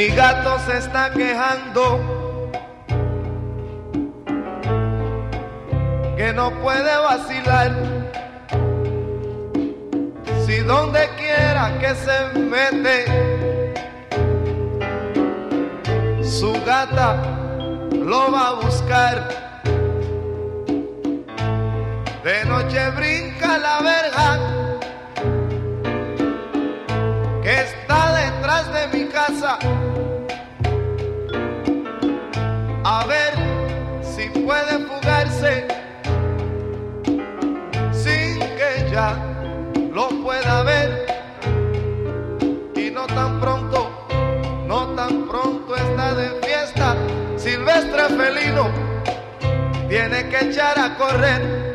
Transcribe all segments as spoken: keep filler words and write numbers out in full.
Mi gato se está quejando que no puede vacilar. Si donde quiera que se mete, su gata lo va a buscar. De noche brinca la verja que está detrás de mi casa, a ver si puede fugarse sin que ella lo pueda ver. Y no tan pronto, no tan pronto está de fiesta, silvestre felino tiene que echar a correr.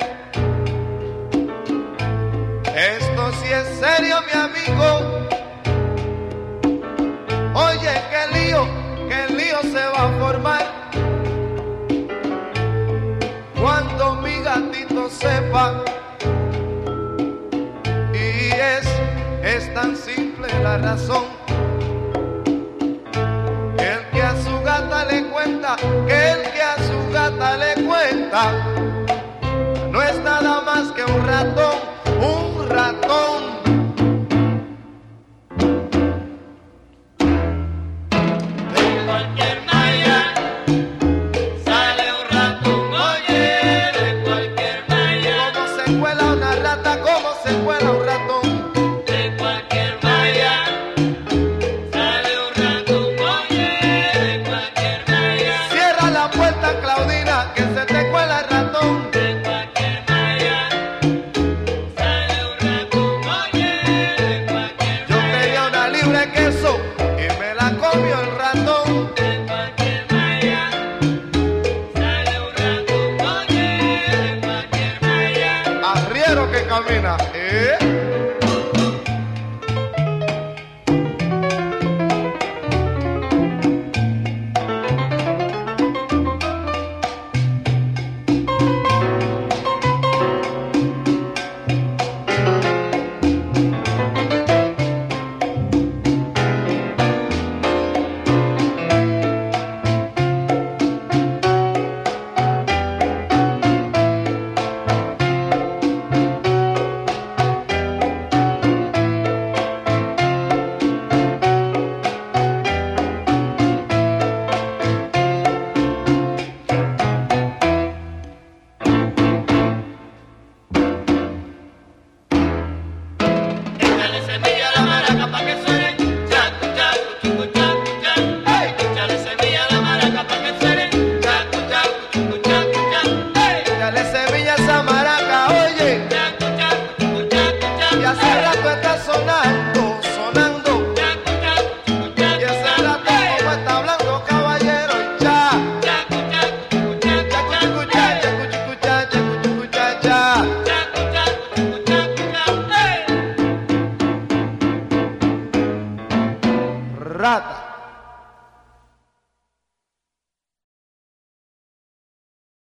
Esto sí es serio, mi amigo. Oye, qué lío, qué lío se va a formar cuando mi gatito sepa. Y es, es tan simple la razón. Que el que a su gata le cuenta, que el que a su gata le cuenta, no es nada más que un ratón, un ratón. Camina, ¿eh? Esa maraca, oye, y hace rato está sonando.